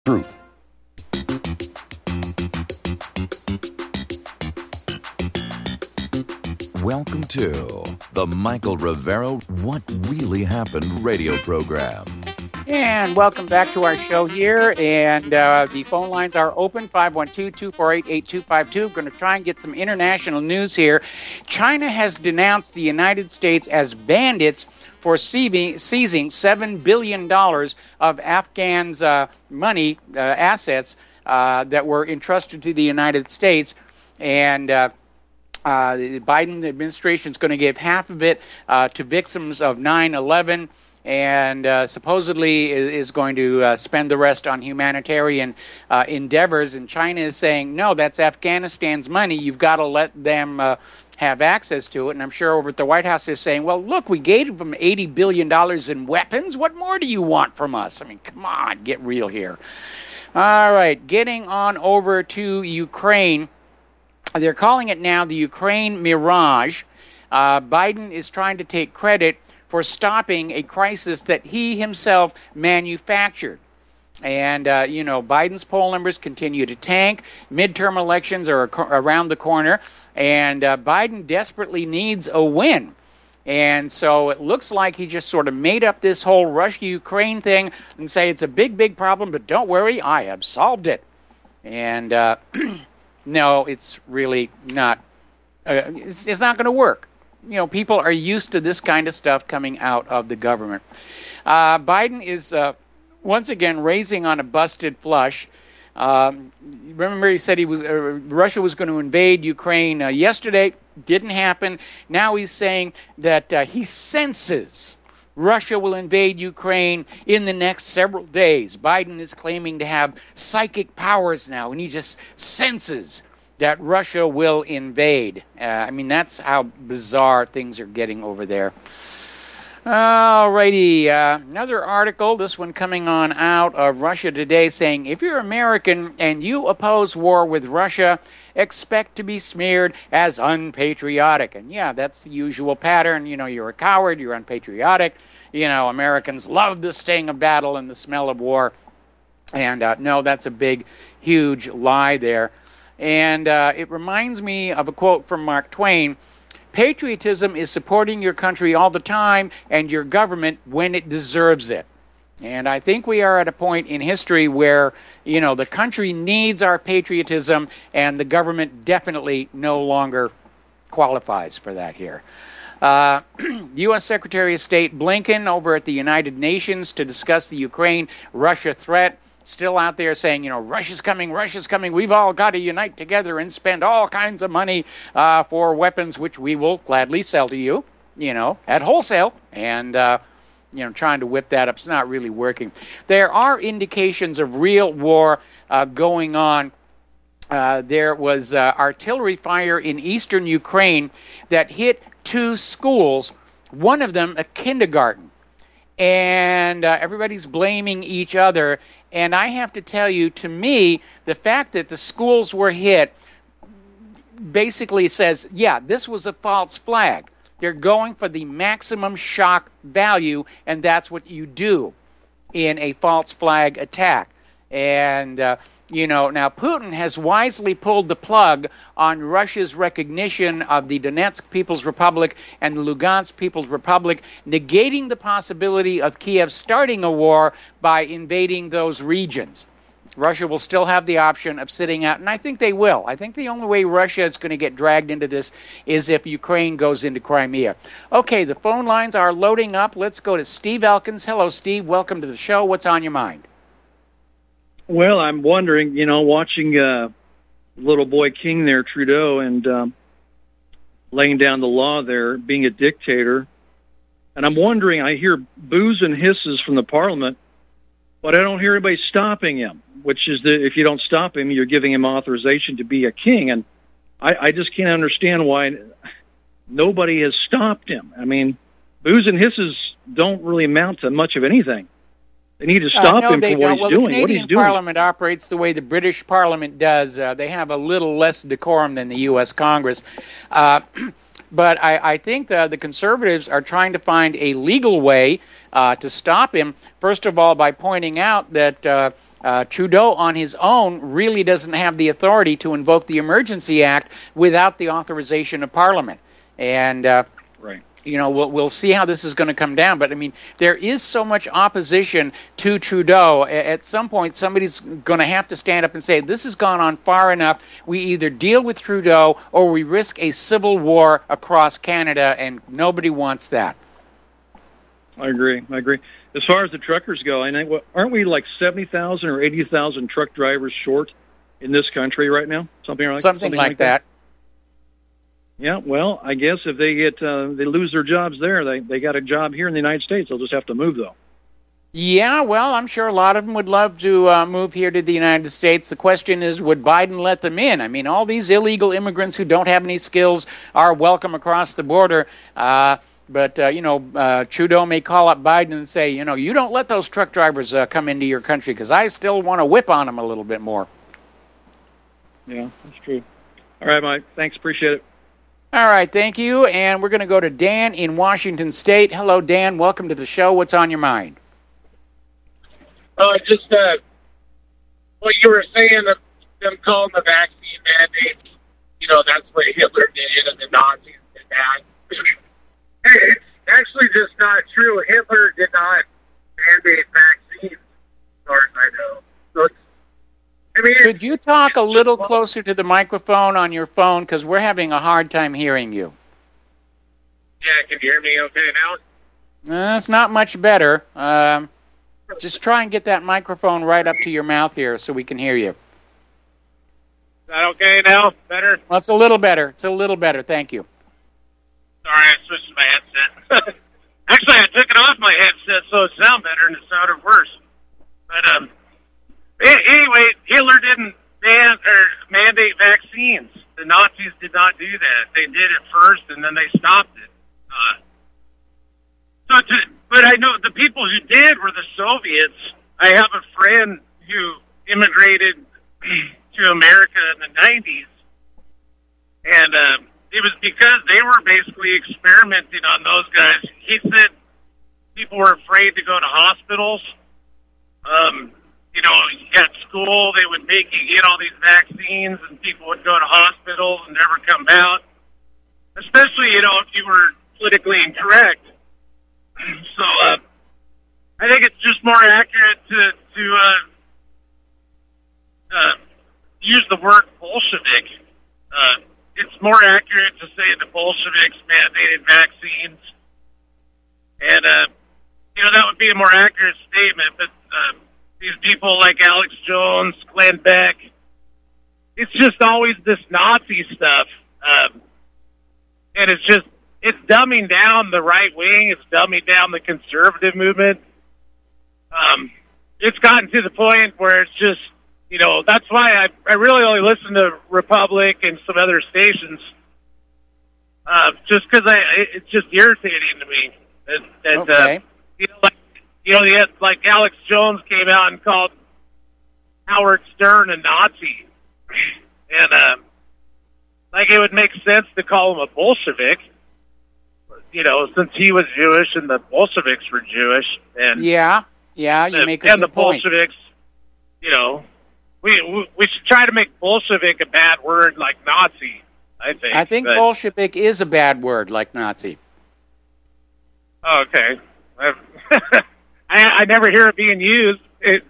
Truth. Welcome to the Michael Rivero What Really Happened radio program. And welcome back to our show here. And the phone lines are open, 512-248-8252. We're going to try and get some international news here. China has denounced the United States as bandits for seizing $7 billion of Afghans' money, assets that were entrusted to the United States. And the Biden administration is going to give half of it to victims of 9/11. And supposedly is going to spend the rest on humanitarian endeavors. And China is saying, no, that's Afghanistan's money. You've got to let them have access to it. And I'm sure over at the White House they're saying, well, look, we gave them $80 billion in weapons. What more do you want from us? I mean, come on, get real here. All right, getting on over to Ukraine. They're calling it now the Ukraine Mirage. Biden is trying to take credit for stopping a crisis that he himself manufactured. And, Biden's poll numbers continue to tank. Midterm elections are around the corner. And Biden desperately needs a win. And so it looks like he just sort of made up this whole Russia-Ukraine thing and say it's a big, big problem, but don't worry, I have solved it. And no, it's really not. It's not going to work. People are used to this kind of stuff coming out of the government. Biden is once again raising on a busted flush. Remember, he said Russia was going to invade Ukraine yesterday. Didn't happen. Now he's saying that he senses Russia will invade Ukraine in the next several days. Biden is claiming to have psychic powers now, and he just senses that Russia will invade. That's how bizarre things are getting over there. Alrighty, another article, this one coming on out of Russia Today, saying, if you're American and you oppose war with Russia, expect to be smeared as unpatriotic. And yeah, that's the usual pattern. You're a coward, you're unpatriotic. Americans love the sting of battle and the smell of war. And no, that's a big, huge lie there. And it reminds me of a quote from Mark Twain: patriotism is supporting your country all the time and your government when it deserves it. And I think we are at a point in history where, the country needs our patriotism and the government definitely no longer qualifies for that here. U.S. Secretary of State Blinken over at the United Nations to discuss the Ukraine-Russia threat. Still out there saying, Russia's coming, we've all got to unite together and spend all kinds of money for weapons, which we will gladly sell to you, at wholesale. And, trying to whip that up. It's not really working. There are indications of real war going on. There was artillery fire in eastern Ukraine that hit 2 schools, one of them a kindergarten. And everybody's blaming each other. And I have to tell you, to me, the fact that the schools were hit basically says, yeah, this was a false flag. They're going for the maximum shock value, and that's what you do in a false flag attack. And, now Putin has wisely pulled the plug on Russia's recognition of the Donetsk People's Republic and the Lugansk People's Republic, negating the possibility of Kiev starting a war by invading those regions. Russia will still have the option of sitting out, and I think they will. I think the only way Russia is going to get dragged into this is if Ukraine goes into Crimea. Okay, the phone lines are loading up. Let's go to Steve Elkins. Hello, Steve. Welcome to the show. What's on your mind? Well, I'm wondering, watching little boy King there, Trudeau, and laying down the law there, being a dictator. And I'm wondering, I hear boos and hisses from the parliament, but I don't hear anybody stopping him, which is that if you don't stop him, you're giving him authorization to be a king. And I just can't understand why nobody has stopped him. I mean, boos and hisses don't really amount to much of anything. They need to stop him for what he's doing. What he's doing. The Canadian Parliament operates the way the British Parliament does. They have a little less decorum than the U.S. Congress. But I think the Conservatives are trying to find a legal way to stop him, first of all, by pointing out that Trudeau on his own really doesn't have the authority to invoke the Emergency Act without the authorization of Parliament. And right. We'll see how this is going to come down. But, I mean, there is so much opposition to Trudeau. At some point, somebody's going to have to stand up and say, this has gone on far enough. We either deal with Trudeau or we risk a civil war across Canada, and nobody wants that. I agree. As far as the truckers go, aren't we like 70,000 or 80,000 truck drivers short in this country right now? Something like that. Yeah, well, I guess if they they lose their jobs there, they got a job here in the United States. They'll just have to move, though. Yeah, well, I'm sure a lot of them would love to move here to the United States. The question is, would Biden let them in? I mean, all these illegal immigrants who don't have any skills are welcome across the border. But Trudeau may call up Biden and say, you don't let those truck drivers come into your country because I still want to whip on them a little bit more. Yeah, that's true. All right, Mike. Thanks. Appreciate it. All right, thank you. And we're going to go to Dan in Washington State. Hello, Dan. Welcome to the show. What's on your mind? Just what you were saying, them calling the vaccine mandates, that's what Hitler did and the Nazis did that. It's actually just not true. Hitler did not mandate vaccines, as far as I know. So could you talk a little closer to the microphone on your phone, because we're having a hard time hearing you? Yeah, can you hear me okay now? It's not much better. Just try and get that microphone right up to your mouth here so we can hear you. Is that okay now? Better? Well, it's a little better. Thank you. Sorry, I switched my headset. Actually, I took it off my headset so it sounded better, and it sounded worse. But anyway, Hitler didn't mandate vaccines. The Nazis did not do that. They did it first, and then they stopped it. But I know the people who did were the Soviets. I have a friend who immigrated to America in the 90s, and it was because they were basically experimenting on those guys. He said people were afraid to go to hospitals. At school, they would make you get all these vaccines, and people would go to hospitals and never come out, especially, if you were politically incorrect. So I think it's just more accurate to use the word Bolshevik. It's more accurate to say the Bolsheviks mandated vaccines, and that would be a more accurate statement. But these people like Alex Jones, Glenn Beck, it's just always this Nazi stuff, and it's dumbing down the right wing. It's dumbing down the conservative movement. It's gotten to the point where it's just, that's why I really only listen to Republic and some other stations, just because it's just irritating to me. Okay. Like Alex Jones came out and called Howard Stern a Nazi, and it would make sense to call him a Bolshevik. Since he was Jewish and the Bolsheviks were Jewish, and you make a and good the point. Bolsheviks, we should try to make Bolshevik a bad word like Nazi. I think Bolshevik is a bad word like Nazi. Okay, I never hear it being used.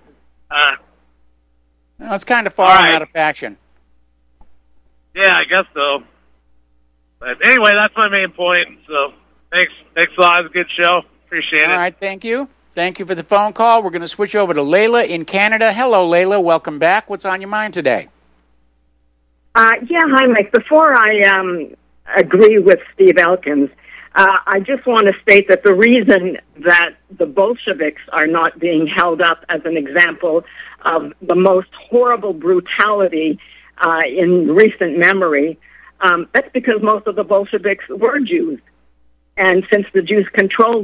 It's kind of falling out of fashion. Yeah, I guess so. But anyway, that's my main point. So thanks a lot. It was a good show. Appreciate it. All right, thank you. Thank you for the phone call. We're going to switch over to Layla in Canada. Hello, Layla. Welcome back. What's on your mind today? Hi, Mike. Before I agree with Steve Elkins, I just want to state that the reason that the Bolsheviks are not being held up as an example of the most horrible brutality in recent memory, that's because most of the Bolsheviks were Jews. And since the Jews control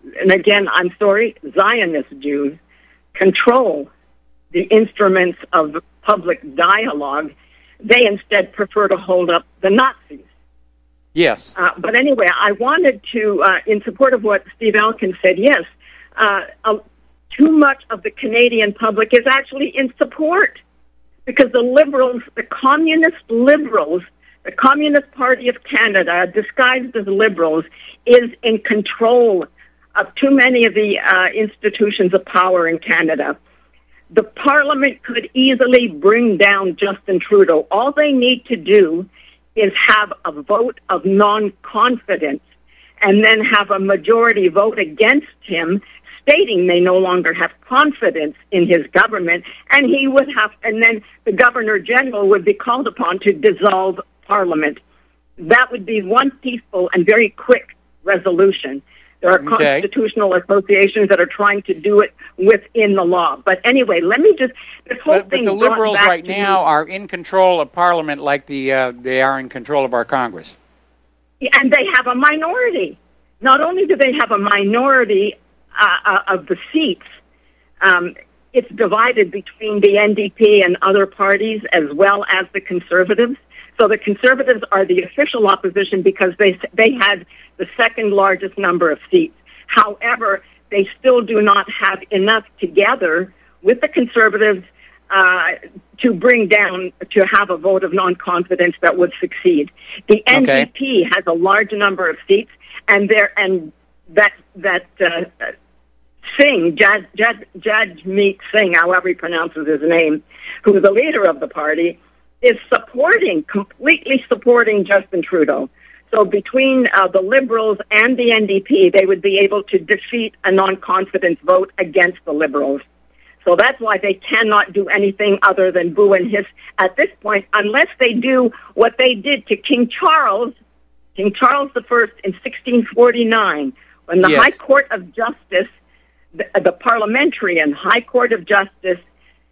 Zionist Jews control the instruments of public dialogue, they instead prefer to hold up the Nazis. Yes. But anyway, I wanted to, in support of what Steve Elkins said, yes, too much of the Canadian public is actually in support, because the Liberals, the Communist Liberals, the Communist Party of Canada, disguised as Liberals, is in control of too many of the institutions of power in Canada. The Parliament could easily bring down Justin Trudeau. All they need to do is have a vote of non-confidence and then have a majority vote against him, stating they no longer have confidence in his government, and then the Governor General would be called upon to dissolve Parliament. That would be one peaceful and very quick resolution. There are constitutional associations that are trying to do it within the law. But anyway, let me just... But the Liberals right now are in control of Parliament like they are in control of our Congress. And they have a minority. Not only do they have a minority of the seats, it's divided between the NDP and other parties as well as the Conservatives. So the Conservatives are the official opposition because they had the second largest number of seats. However, they still do not have enough together with the Conservatives to have a vote of non-confidence that would succeed. The NDP has a large number of seats, and Singh, Jagmeet Singh, however he pronounces his name, who is the leader of the party, is completely supporting Justin Trudeau. So between the Liberals and the NDP, they would be able to defeat a non-confidence vote against the Liberals. So that's why they cannot do anything other than boo and hiss at this point, unless they do what they did to King Charles I in 1649, when the High Court of Justice, the Parliamentary and High Court of Justice,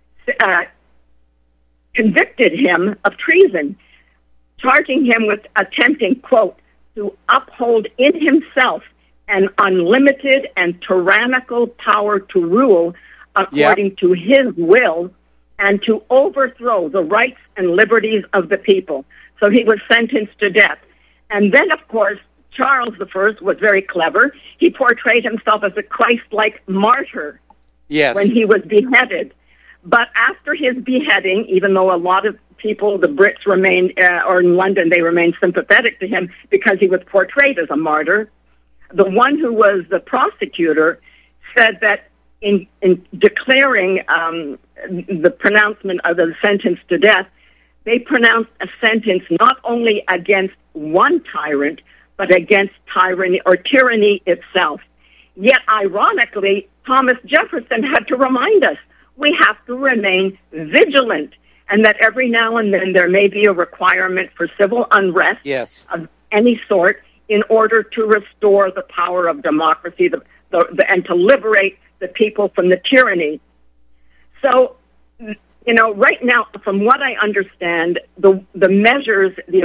convicted him of treason, charging him with attempting, quote, to uphold in himself an unlimited and tyrannical power to rule according to his will and to overthrow the rights and liberties of the people. So he was sentenced to death. And then, of course, Charles I was very clever. He portrayed himself as a Christ-like martyr when he was beheaded. But after his beheading, even though a lot of people, the Brits remained, or in London, they remained sympathetic to him because he was portrayed as a martyr, the one who was the prosecutor said that in declaring the pronouncement of the sentence to death, they pronounced a sentence not only against one tyrant, but against tyranny itself. Yet, ironically, Thomas Jefferson had to remind us we have to remain vigilant, and that every now and then there may be a requirement for civil unrest of any sort in order to restore the power of democracy and to liberate the people from the tyranny. So, right now, from what I understand, the measures, the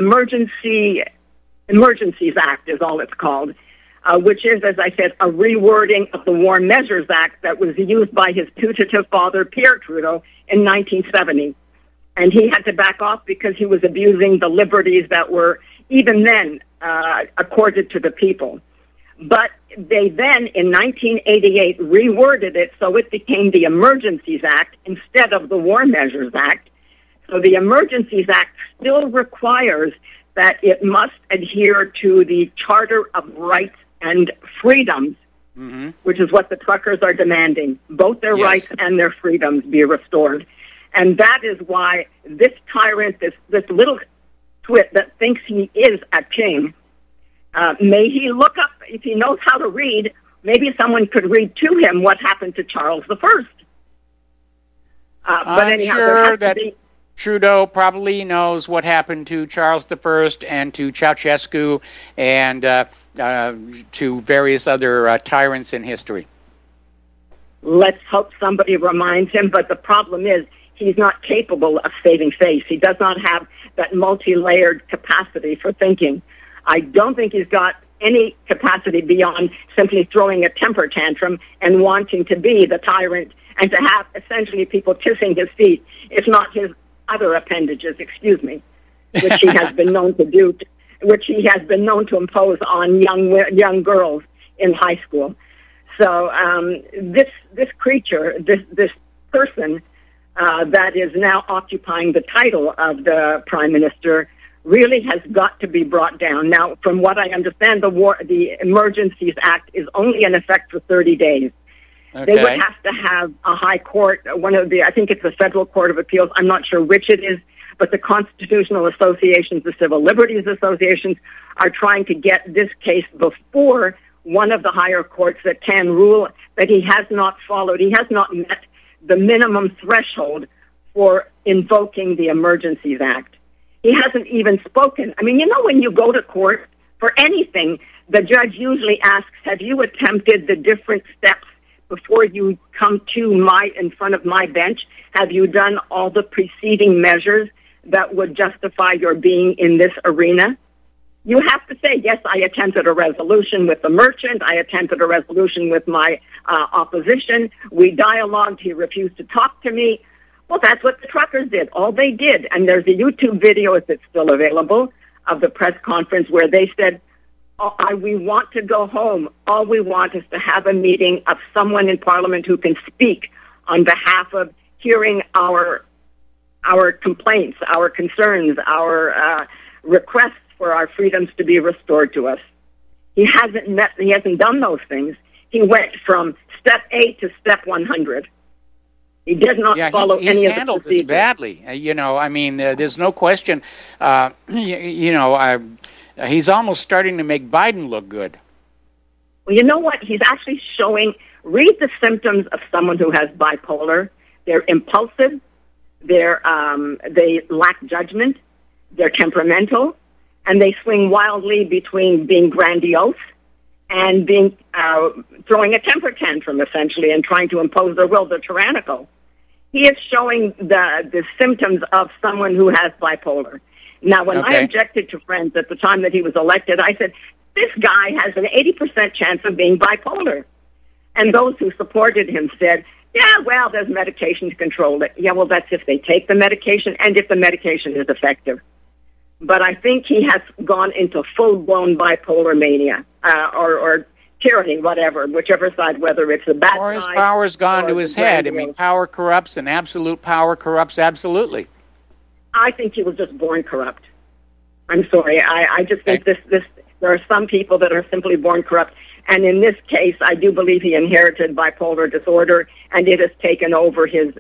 Emergencies Act is all it's called, which is, as I said, a rewording of the War Measures Act that was used by his putative father, Pierre Trudeau, in 1970. And he had to back off because he was abusing the liberties that were, even then, accorded to the people. But they then, in 1988, reworded it so it became the Emergencies Act instead of the War Measures Act. So the Emergencies Act still requires that it must adhere to the Charter of Rights and Freedoms, which is what the truckers are demanding. Both their rights and their freedoms be restored. And that is why this tyrant, this little twit that thinks he is a king, may he look up, if he knows how to read, maybe someone could read to him what happened to Charles I. But anyhow, sure that Trudeau probably knows what happened to Charles I and to Ceausescu and to various other tyrants in history. Let's hope somebody reminds him, but the problem is he's not capable of saving face. He does not have that multi-layered capacity for thinking. I don't think he's got any capacity beyond simply throwing a temper tantrum and wanting to be the tyrant and to have essentially people kissing his feet, if not his other appendages, which he has been known to do, which he has been known to impose on young girls in high school. So this creature, this person that is now occupying the title of the Prime Minister really has got to be brought down. Now, from what I understand, the Emergencies Act is only in effect for 30 days. Okay. They would have to have a high court, I think it's the Federal Court of Appeals, I'm not sure which it is, but the constitutional associations, the civil liberties associations, are trying to get this case before one of the higher courts that can rule that he has not met the minimum threshold for invoking the Emergencies Act. He hasn't even spoken. I mean, when you go to court for anything, the judge usually asks, have you attempted the different steps before you come in front of my bench? Have you done all the preceding measures that would justify your being in this arena? You have to say, yes, I attempted a resolution with the merchant. I attempted a resolution with my opposition. We dialogued. He refused to talk to me. Well, that's what the truckers did. All they did, and there's a YouTube video that's still available of the press conference where they said, we want to go home. All we want is to have a meeting of someone in Parliament who can speak on behalf of hearing our complaints, our concerns, our requests for our freedoms to be restored to us. He hasn't done those things. He went from step A to step 100. He did not follow any of the procedures. He's handled this badly. There's no question. He's almost starting to make Biden look good. Well, you know what? He's actually read the symptoms of someone who has bipolar. They're impulsive. They lack judgment. They're temperamental. And they swing wildly between being grandiose and being throwing a temper tantrum, essentially, and trying to impose their will. They're tyrannical. He is showing the symptoms of someone who has bipolar. Now, when I objected to Friends at the time that he was elected, I said, this guy has an 80% chance of being bipolar. And those who supported him said, yeah, well, there's medication to control it. Yeah, well, that's if they take the medication and if the medication is effective. But I think he has gone into full-blown bipolar mania or tyranny, whichever side, whether it's the bad side. Or his power's gone to his head. I mean, power corrupts and absolute power corrupts absolutely. I think he was just born corrupt. I'm sorry. I just think there are some people that are simply born corrupt. And in this case, I do believe he inherited bipolar disorder, and it has taken over his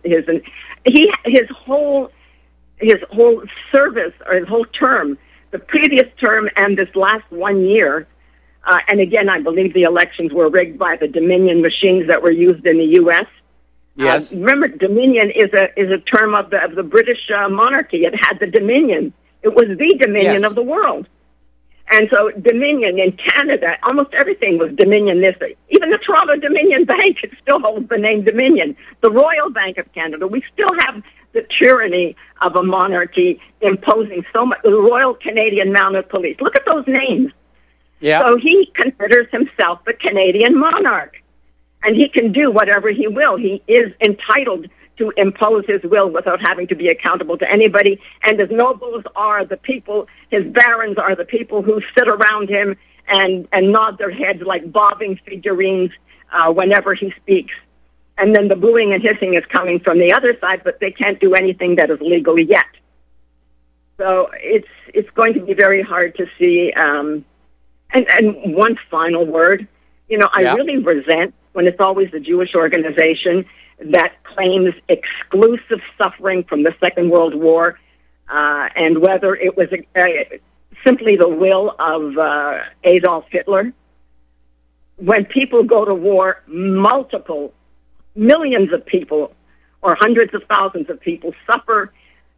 whole service, or his whole term, the previous term and this last 1 year. And again, I believe the elections were rigged by the Dominion machines that were used in the U.S. Yes. Remember, Dominion is a term of the British monarchy. It had the Dominion. It was the Dominion of the world. And so Dominion in Canada, almost everything was Dominion. Even the Toronto Dominion Bank, it still holds the name Dominion. The Royal Bank of Canada, we still have the tyranny of a monarchy imposing so much. The Royal Canadian Mounted Police. Look at those names. Yeah. So he considers himself the Canadian monarch. And he can do whatever he will. He is entitled to impose his will without having to be accountable to anybody. And his nobles are the people, his barons are the people who sit around him and nod their heads like bobbing figurines whenever he speaks. And then the booing and hissing is coming from the other side, but they can't do anything that is legal yet. So it's going to be very hard to see. And one final word, I really resent when it's always the Jewish organization that claims exclusive suffering from the Second World War, and whether it was simply the will of Adolf Hitler. When people go to war, millions of people or hundreds of thousands of people suffer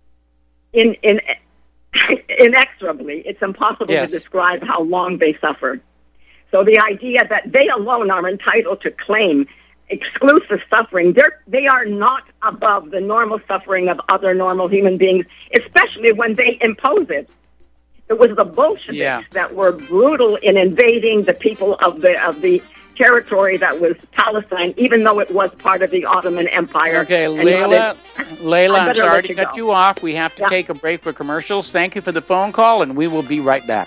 inexorably. It's impossible to describe how long they suffered. So the idea that they alone are entitled to claim exclusive suffering, they are not above the normal suffering of other normal human beings, especially when they impose it. It was the Bolsheviks that were brutal in invading the people of the territory that was Palestine, even though it was part of the Ottoman Empire. Okay, Layla, I'm sorry to cut you off. We have to take a break for commercials. Thank you for the phone call, and we will be right back.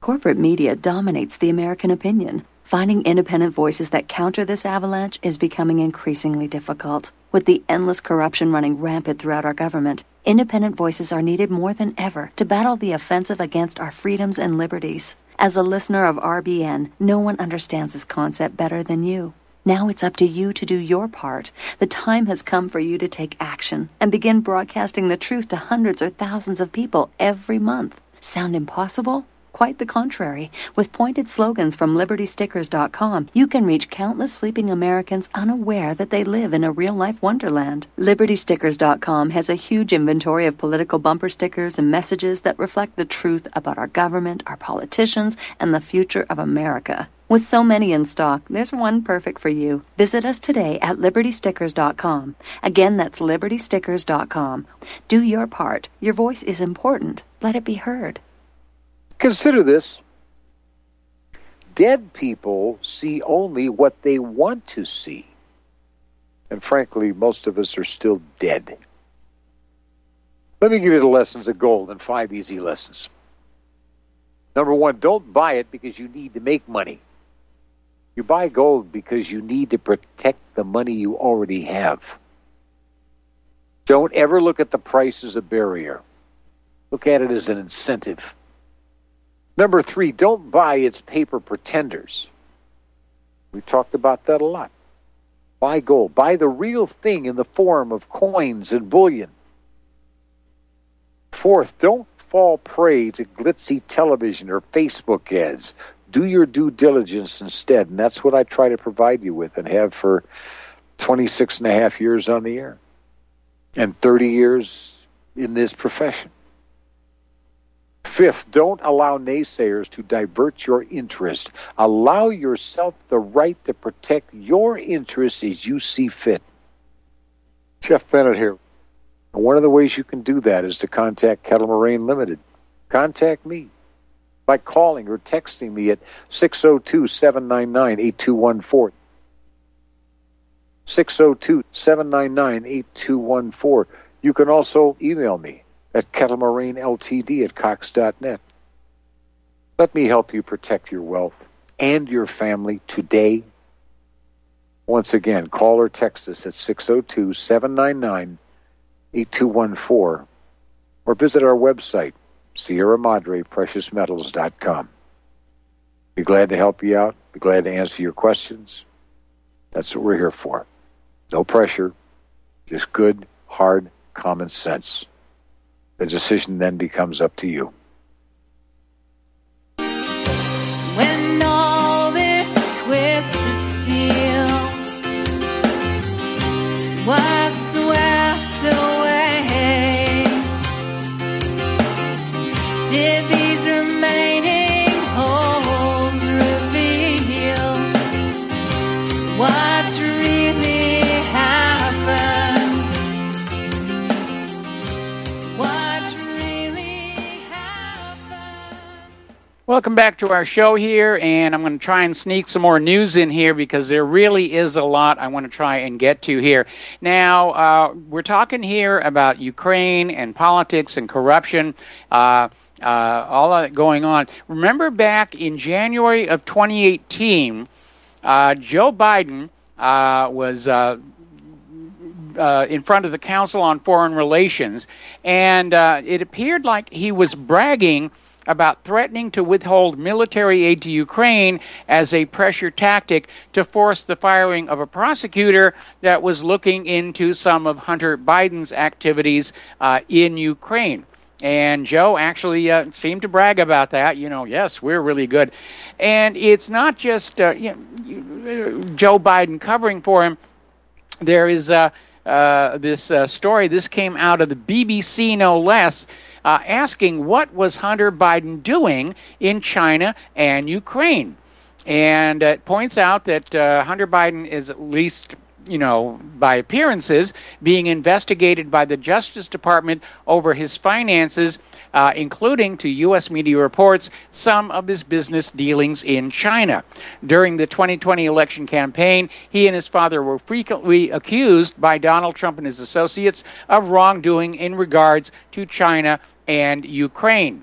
Corporate media dominates the American opinion. Finding independent voices that counter this avalanche is becoming increasingly difficult. With the endless corruption running rampant throughout our government, independent voices are needed more than ever to battle the offensive against our freedoms and liberties. As a listener of RBN, no one understands this concept better than you. Now it's up to you to do your part. The time has come for you to take action and begin broadcasting the truth to hundreds or thousands of people every month. Sound impossible? Quite the contrary. With pointed slogans from LibertyStickers.com, you can reach countless sleeping Americans unaware that they live in a real-life wonderland. LibertyStickers.com has a huge inventory of political bumper stickers and messages that reflect the truth about our government, our politicians, and the future of America. With so many in stock, there's one perfect for you. Visit us today at LibertyStickers.com. Again, that's LibertyStickers.com. Do your part. Your voice is important. Let it be heard. Consider this. Dead people see only what they want to see. And frankly, most of us are still dead. Let me give you the lessons of gold in 5 easy lessons. Number 1, don't buy it because you need to make money. You buy gold because you need to protect the money you already have. Don't ever look at the price as a barrier. Look at it as an incentive. Number 3, don't buy its paper pretenders. We talked about that a lot. Buy gold. Buy the real thing in the form of coins and bullion. 4th, don't fall prey to glitzy television or Facebook ads. Do your due diligence instead, and that's what I try to provide you with and have for 26 and a half years on the air and 30 years in this profession. 5th, don't allow naysayers to divert your interest. Allow yourself the right to protect your interests as you see fit. Jeff Bennett here. And one of the ways you can do that is to contact Kettle Moraine Limited. Contact me by calling or texting me at 602-799-8214. 602-799-8214. You can also email me at kettlemoraineLTD@cox.net. Let me help you protect your wealth and your family today. Once again, call or text us at 602-799-8214 or visit our website, Sierra Madre PreciousMetals.com. Be glad to help you out. Be glad to answer your questions. That's what we're here for. No pressure, just good, hard, common sense. The decision then becomes up to you. When all this twisted steel was swept away, did these remaining holes reveal what really happened? Welcome back to our show here, and I'm going to try and sneak some more news in here because there really is a lot I want to try and get to here. Now, we're talking here about Ukraine and politics and corruption, all of it going on. Remember back in January of 2018, Joe Biden was in front of the Council on Foreign Relations, and it appeared like he was bragging about threatening to withhold military aid to Ukraine as a pressure tactic to force the firing of a prosecutor that was looking into some of Hunter Biden's activities in Ukraine. And Joe actually seemed to brag about that. You know, yes, we're really good. And it's not just Joe Biden covering for him. There is this story. This came out of the BBC, no less, asking what was Hunter Biden doing in China and Ukraine. And it points out that Hunter Biden is, at least, you know, by appearances, being investigated by the Justice Department over his finances, including, to U.S. media reports, some of his business dealings in China. During the 2020 election campaign, he and his father were frequently accused by Donald Trump and his associates of wrongdoing in regards to China and Ukraine.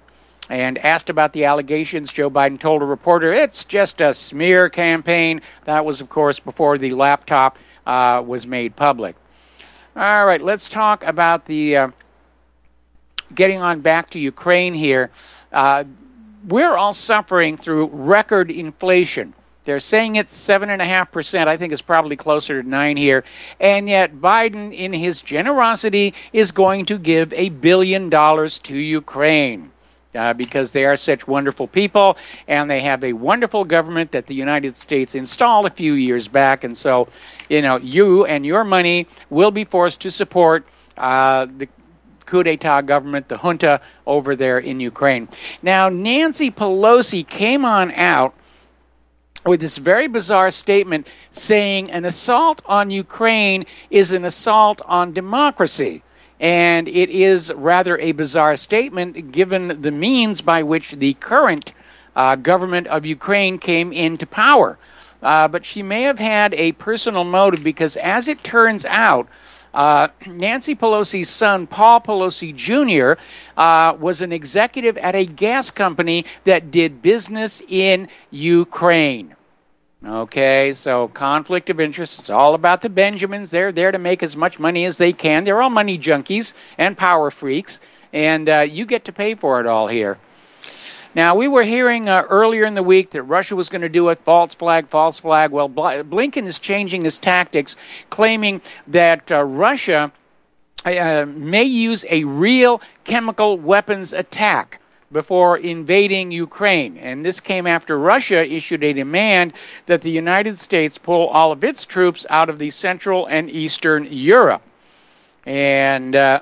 And asked about the allegations, Joe Biden told a reporter, it's just a smear campaign. That was, of course, before the laptop was made public. All right, let's talk about the getting on back to Ukraine here. We're all suffering through record inflation. They're saying it's 7.5%. I think it's probably closer to 9 here. And yet Biden, in his generosity, is going to give $1 billion to Ukraine. Because they are such wonderful people, and they have a wonderful government that the United States installed a few years back. And so, you and your money will be forced to support the coup d'etat government, the junta over there in Ukraine. Now, Nancy Pelosi came on out with this very bizarre statement saying an assault on Ukraine is an assault on democracy. And it is rather a bizarre statement given the means by which the current government of Ukraine came into power. But she may have had a personal motive because, as it turns out, Nancy Pelosi's son, Paul Pelosi Jr., was an executive at a gas company that did business in Ukraine. Okay, so conflict of interest. It's all about the Benjamins. They're there to make as much money as they can. They're all money junkies and power freaks, and you get to pay for it all here. Now, we were hearing earlier in the week that Russia was going to do a false flag. Well, Blinken is changing his tactics, claiming that Russia may use a real chemical weapons attack before invading Ukraine. And this came after Russia issued a demand that the United States pull all of its troops out of the Central and Eastern Europe. And, the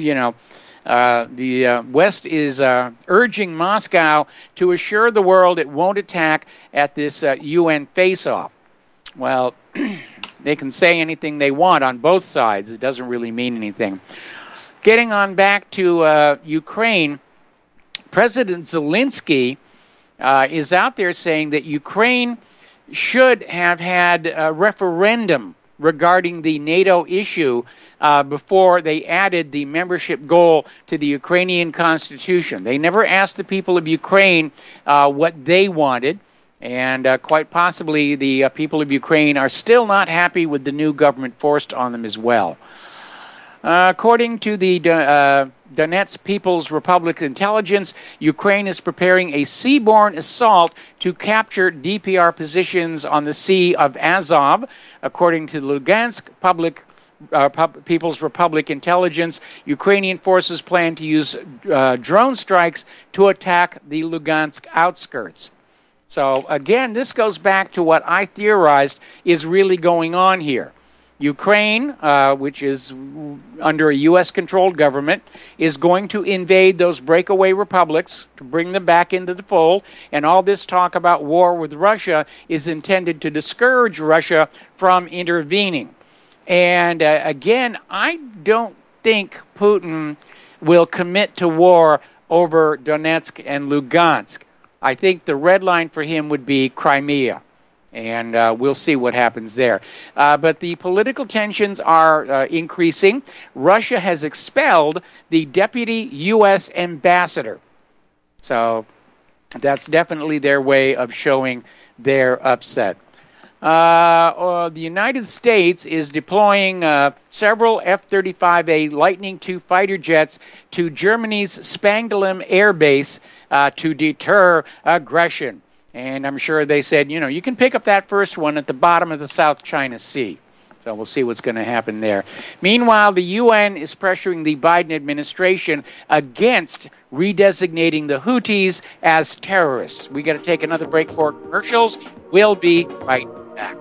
West is urging Moscow to assure the world it won't attack at this UN face-off. Well, they can say anything they want on both sides. It doesn't really mean anything. Getting on back to Ukraine, President Zelensky is out there saying that Ukraine should have had a referendum regarding the NATO issue before they added the membership goal to the Ukrainian constitution. They never asked the people of Ukraine what they wanted, and quite possibly the people of Ukraine are still not happy with the new government forced on them as well. According to the Donetsk People's Republic intelligence, Ukraine is preparing a seaborne assault to capture DPR positions on the Sea of Azov. According to Lugansk People's Republic intelligence, Ukrainian forces plan to use drone strikes to attack the Lugansk outskirts. So again, this goes back to what I theorized is really going on here. Ukraine, which is under a U.S.-controlled government, is going to invade those breakaway republics to bring them back into the fold, and all this talk about war with Russia is intended to discourage Russia from intervening. And again, I don't think Putin will commit to war over Donetsk and Lugansk. I think the red line for him would be Crimea. And we'll see what happens there. But the political tensions are increasing. Russia has expelled the deputy U.S. ambassador. So that's definitely their way of showing their upset. The United States is deploying several F-35A Lightning II fighter jets to Germany's Spangdahlem Air Base to deter aggression. And I'm sure they said, you can pick up that first one at the bottom of the South China Sea. So we'll see what's going to happen there. Meanwhile, the UN is pressuring the Biden administration against redesignating the Houthis as terrorists. We got to take another break for commercials. We'll be right back.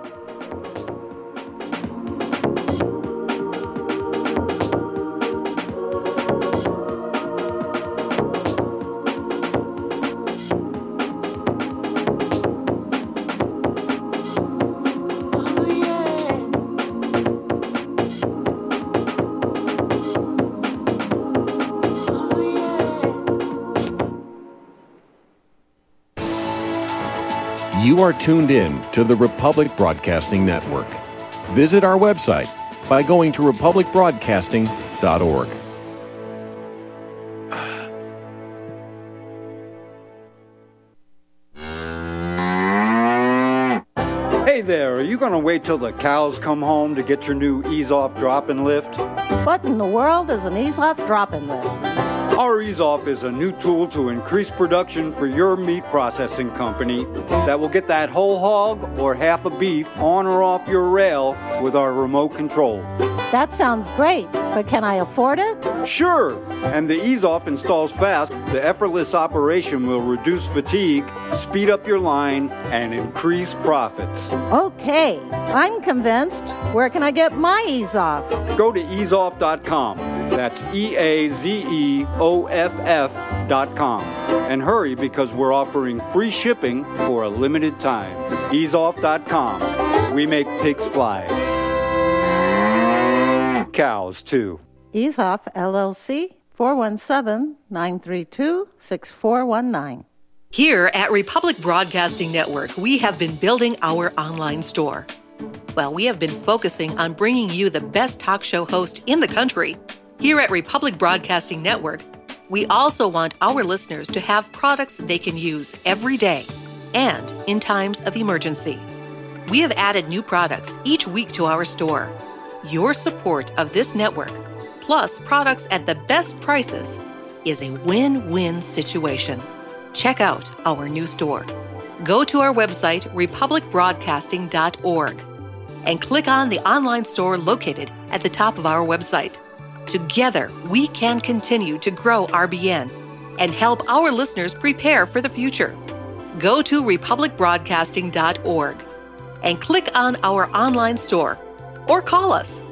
You are tuned in to the Republic Broadcasting Network. Visit our website by going to republicbroadcasting.org. Hey there, are you going to wait till the cows come home to get your new ease-off drop-and lift? What in the world is an ease-off drop-and lift? Our ease-off is a new tool to increase production for your meat processing company that will get that whole hog or half a beef on or off your rail with our remote control. That sounds great, but can I afford it? Sure, and the ease-off installs fast. The effortless operation will reduce fatigue, speed up your line, and increase profits. Okay, I'm convinced. Where can I get my ease-off? Go to easeoff.com. That's EAZEOFF.com. And hurry because we're offering free shipping for a limited time. Easeoff.com. We make pigs fly. Cows, too. Ease-off, LLC, 417-932-6419. Here at Republic Broadcasting Network, we have been building our online store. Well, we have been focusing on bringing you the best talk show host in the country. Here at Republic Broadcasting Network, we also want our listeners to have products they can use every day and in times of emergency. We have added new products each week to our store. Your support of this network, plus products at the best prices, is a win-win situation. Check out our new store. Go to our website, republicbroadcasting.org, and click on the online store located at the top of our website. Together, we can continue to grow RBN and help our listeners prepare for the future. Go to republicbroadcasting.org and click on our online store or call us.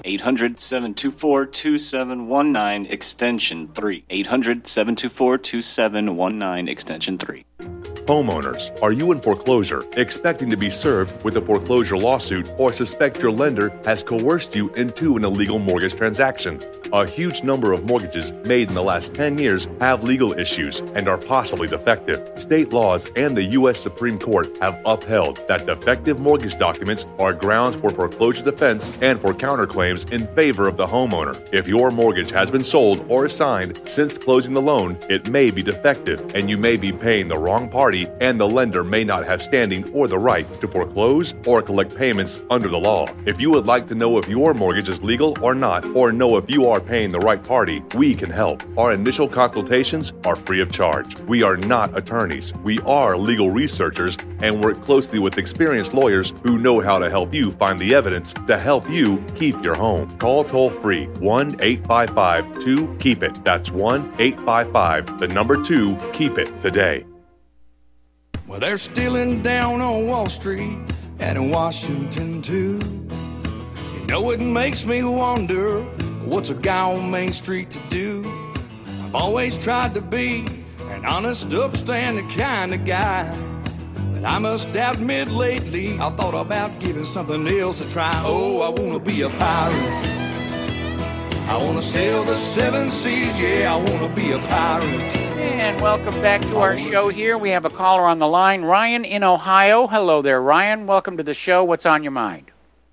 800-724-2719, extension 3. 800-724-2719, extension 3. Homeowners, are you in foreclosure, expecting to be served with a foreclosure lawsuit, or suspect your lender has coerced you into an illegal mortgage transaction? A huge number of mortgages made in the last 10 years have legal issues and are possibly defective. State laws and the U.S. Supreme Court have upheld that defective mortgage documents are grounds for foreclosure defense and for counterclaims in favor of the homeowner. If your mortgage has been sold or assigned since closing the loan, it may be defective and you may be paying the wrong party, and the lender may not have standing or the right to foreclose or collect payments under the law. If you would like to know if your mortgage is legal or not, or know if you are paying the right party, we can help. Our initial consultations are free of charge. We are not attorneys. We are legal researchers and work closely with experienced lawyers who know how to help you find the evidence to help you keep your home. Call toll-free 1-855-2-KEEP-IT. That's 1-855-2-KEEP-IT today. Well, they're stealing down on Wall Street and in Washington, too. You know, it makes me wonder, what's a guy on Main Street to do? I've always tried to be an honest, upstanding kind of guy. But I must admit lately, I thought about giving something else a try. Oh, I want to be a pirate. I want to sail the seven seas, yeah, I want to be a pirate. And welcome back to our show here. We have a caller on the line, Ryan in Ohio. Hello there, Ryan. Welcome to the show. What's on your mind?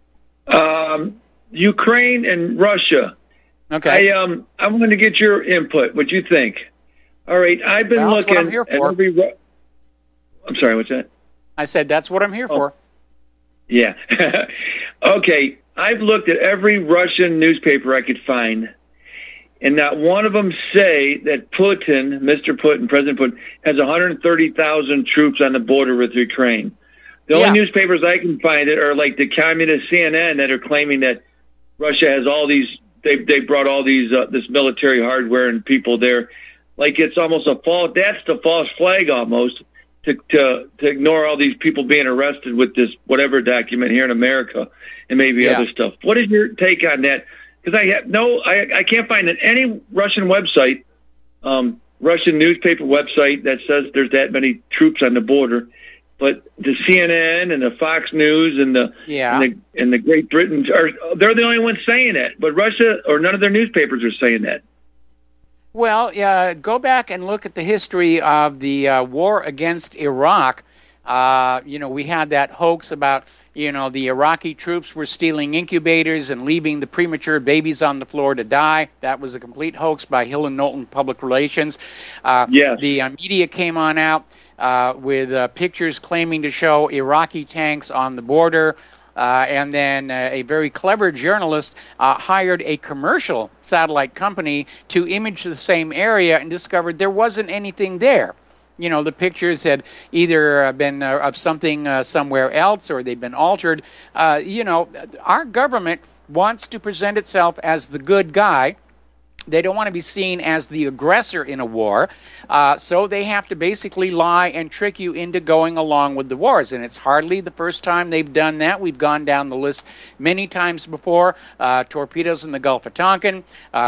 Ukraine and Russia. Okay. I wanted to get your input. What you think? All right, I've been looking that's what I'm here for. I'm sorry, what's that? I said that's what I'm here for. Yeah. Okay, I've looked at every Russian newspaper I could find, and not one of them say that Putin, Mr. Putin, President Putin, has 130,000 troops on the border with Ukraine. The only newspapers I can find that are like the communist CNN that are claiming that Russia has all these, they brought all these, this military hardware and people there. Like it's almost a false, that's the false flag almost, to ignore all these people being arrested with this whatever document here in America and maybe other stuff. What is your take on that? Because I can't find any Russian website, Russian newspaper website that says there's that many troops on the border. But the CNN and the Fox News and the Great Britain they're the only ones saying that. But Russia or none of their newspapers are saying that. Well, go back and look at the history of the war against Iraq. We had that hoax about, the Iraqi troops were stealing incubators and leaving the premature babies on the floor to die. That was a complete hoax by Hill and Knowlton Public Relations. The media came on out. with pictures claiming to show Iraqi tanks on the border. And then a very clever journalist hired a commercial satellite company to image the same area and discovered there wasn't anything there. You know, the pictures had either been of something somewhere else or they'd been altered. You know, our government wants to present itself as the good guy. They don't want to be seen as the aggressor in a war, so they have to basically lie and trick you into going along with the wars. And it's hardly the first time they've done that. We've gone down the list many times before. Torpedoes in the Gulf of Tonkin,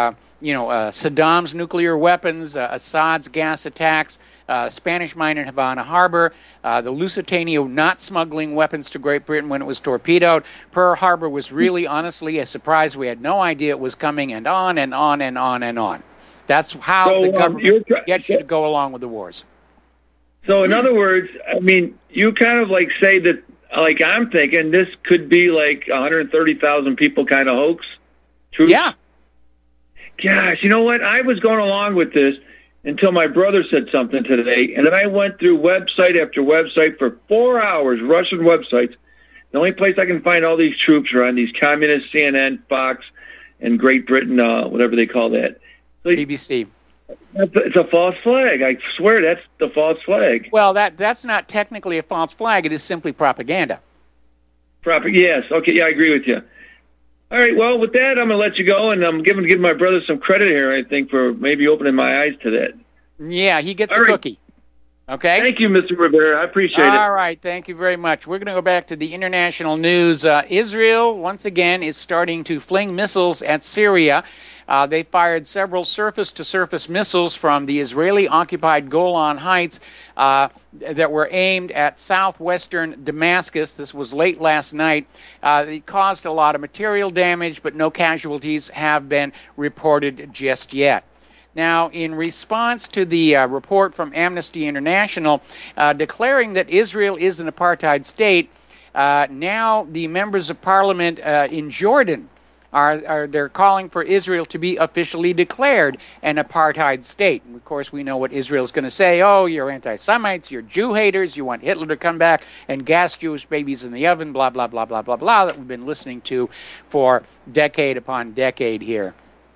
Saddam's nuclear weapons, Assad's gas attacks, Spanish mine in Havana Harbor, the Lusitania not smuggling weapons to Great Britain when it was torpedoed. Pearl Harbor was really, honestly, a surprise. We had no idea it was coming, and on and on and on and on. That's how the government gets you to go along with the wars. So, in other words, I mean, you kind of like say that, like I'm thinking, this could be like 130,000 people kind of hoax. Truth? Yeah. Gosh, you know what? I was going along with this until my brother said something today, and then I went through website after website for 4 hours, Russian websites. The only place I can find all these troops are on these communist CNN, Fox, and Great Britain, whatever they call that. So BBC. It's a false flag. I swear that's the false flag. Well, that's not technically a false flag. It is simply propaganda. Yes. Okay. Yeah, I agree with you. All right. Well, with that, I'm going to let you go, and I'm giving my brother some credit here, I think, for maybe opening my eyes to that. Yeah, he gets a cookie. Okay? Thank you, Mr. Rivera. I appreciate it. All right. Thank you very much. We're going to go back to the international news. Israel, once again, is starting to fling missiles at Syria. They fired several surface-to-surface missiles from the Israeli-occupied Golan Heights that were aimed at southwestern Damascus. This was late last night. It caused a lot of material damage, but no casualties have been reported just yet. Now, in response to the report from Amnesty International declaring that Israel is an apartheid state, now the members of parliament in Jordan they're calling for Israel to be officially declared an apartheid state. And of course, we know what Israel's going to say. Oh, you're anti-Semites, you're Jew haters, you want Hitler to come back and gas Jewish babies in the oven, blah, blah, blah, blah, blah, blah, that we've been listening to for decade upon decade here.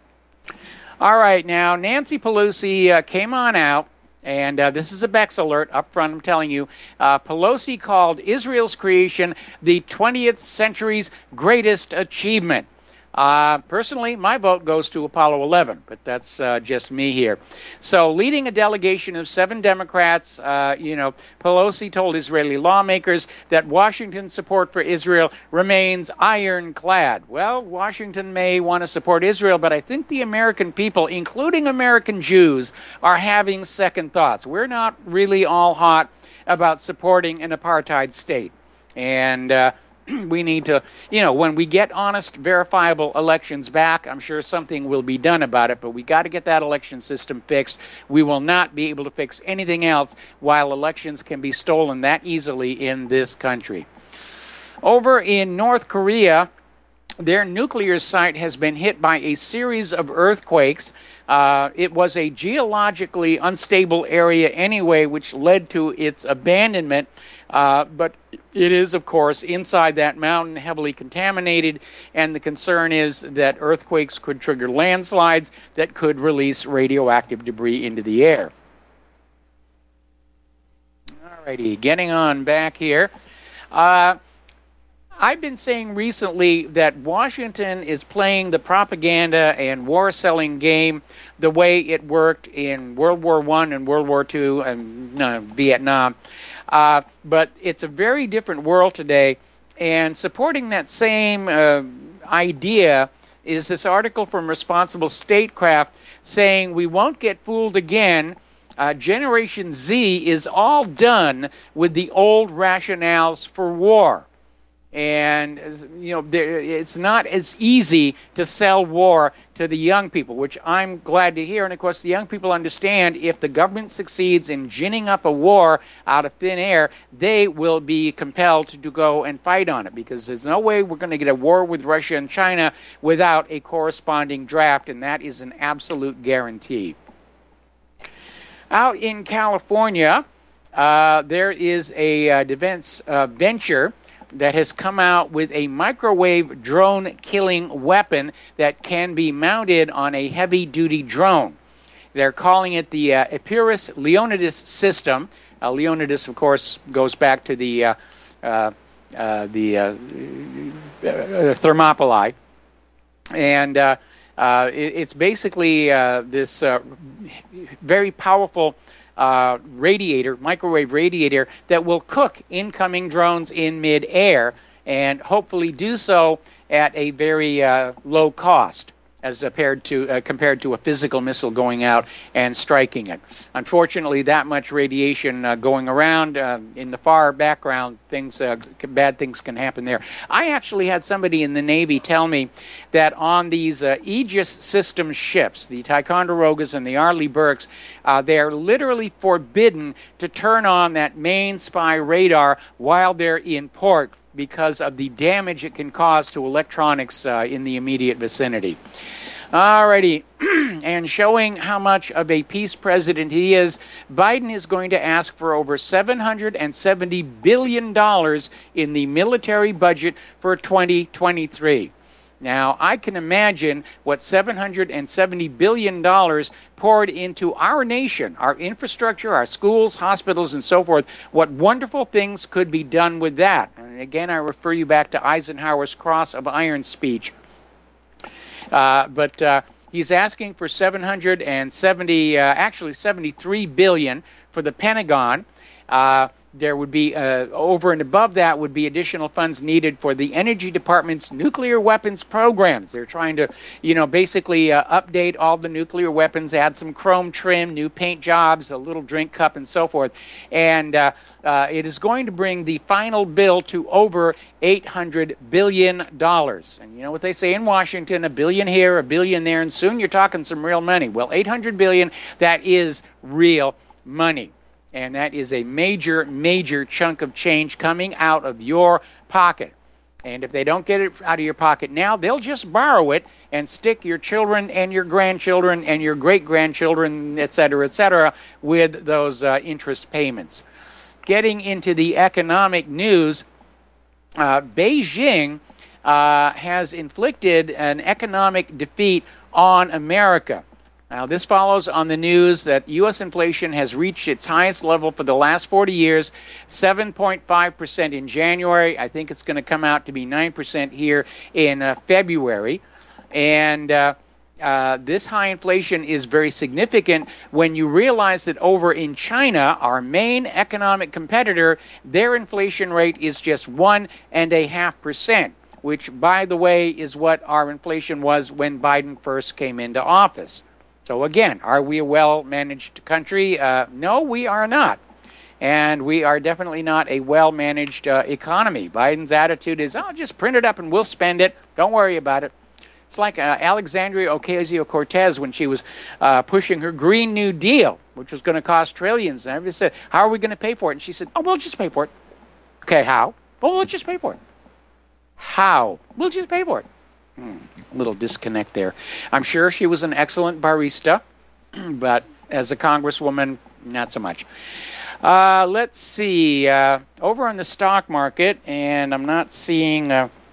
All right, now, Nancy Pelosi came on out, and this is a Bex alert up front, I'm telling you. Pelosi called Israel's creation the 20th century's greatest achievement. Personally, my vote goes to Apollo 11, but that's just me here. So, leading a delegation of 7 Democrats, Pelosi told Israeli lawmakers that Washington's support for Israel remains ironclad. Well, Washington may want to support Israel, but I think the American people, including American Jews, are having second thoughts. We're not really all hot about supporting an apartheid state. And we need to, when we get honest, verifiable elections back, I'm sure something will be done about it, but we got to get that election system fixed. We will not be able to fix anything else while elections can be stolen that easily in this country. Over in North Korea, their nuclear site has been hit by a series of earthquakes. It was a geologically unstable area anyway, which led to its abandonment. But it is, of course, inside that mountain, heavily contaminated, and the concern is that earthquakes could trigger landslides that could release radioactive debris into the air. All righty, getting on back here. I've been saying recently that Washington is playing the propaganda and war-selling game the way it worked in World War I and World War II and Vietnam. But it's a very different world today, and supporting that same idea is this article from Responsible Statecraft saying we won't get fooled again. Generation Z is all done with the old rationales for war. And, it's not as easy to sell war to the young people, which I'm glad to hear. And, of course, the young people understand if the government succeeds in ginning up a war out of thin air, they will be compelled to go and fight on it, because there's no way we're going to get a war with Russia and China without a corresponding draft, and that is an absolute guarantee. Out in California, there is a defense venture that has come out with a microwave drone-killing weapon that can be mounted on a heavy-duty drone. They're calling it the Epirus Leonidas system. Leonidas, of course, goes back to the Thermopylae. And it's basically this very powerful microwave radiator that will cook incoming drones in mid-air and hopefully do so at a very low cost as compared to a physical missile going out and striking it. Unfortunately, that much radiation going around in the far background, bad things can happen there. I actually had somebody in the Navy tell me that on these Aegis system ships, the Ticonderogas and the Arleigh Burkes, they are literally forbidden to turn on that main spy radar while they're in port because of the damage it can cause to electronics in the immediate vicinity. Alrighty, and showing how much of a peace president he is, Biden is going to ask for over $770 billion in the military budget for 2023. Now, I can imagine what $770 billion poured into our nation, our infrastructure, our schools, hospitals, and so forth, what wonderful things could be done with that. And again, I refer you back to Eisenhower's Cross of Iron speech. But he's asking for $73 billion for the Pentagon. There would be, over and above that, would be additional funds needed for the Energy Department's nuclear weapons programs. They're trying to, basically update all the nuclear weapons, add some chrome trim, new paint jobs, a little drink cup, and so forth. And it is going to bring the final bill to over $800 billion. And you know what they say in Washington, a billion here, a billion there, and soon you're talking some real money. Well, $800 billion, that is real money. And that is a major, major chunk of change coming out of your pocket. And if they don't get it out of your pocket now, they'll just borrow it and stick your children and your grandchildren and your great-grandchildren, et cetera, with those interest payments. Getting into the economic news, Beijing has inflicted an economic defeat on America. Now, this follows on the news that U.S. inflation has reached its highest level for the last 40 years, 7.5% in January. I think it's going to come out to be 9% here in February. And this high inflation is very significant when you realize that over in China, our main economic competitor, their inflation rate is just 1.5%, which, by the way, is what our inflation was when Biden first came into office. So again, are we a well-managed country? No, we are not. And we are definitely not a well-managed economy. Biden's attitude is, just print it up and we'll spend it. Don't worry about it. It's like Alexandria Ocasio-Cortez when she was pushing her Green New Deal, which was going to cost trillions. And everybody said, how are we going to pay for it? And she said, we'll just pay for it. Okay, how? Well, we'll just pay for it. How? We'll just pay for it. A little disconnect there. I'm sure she was an excellent barista, but as a congresswoman, not so much. Let's see. Over on the stock market, and I'm not seeing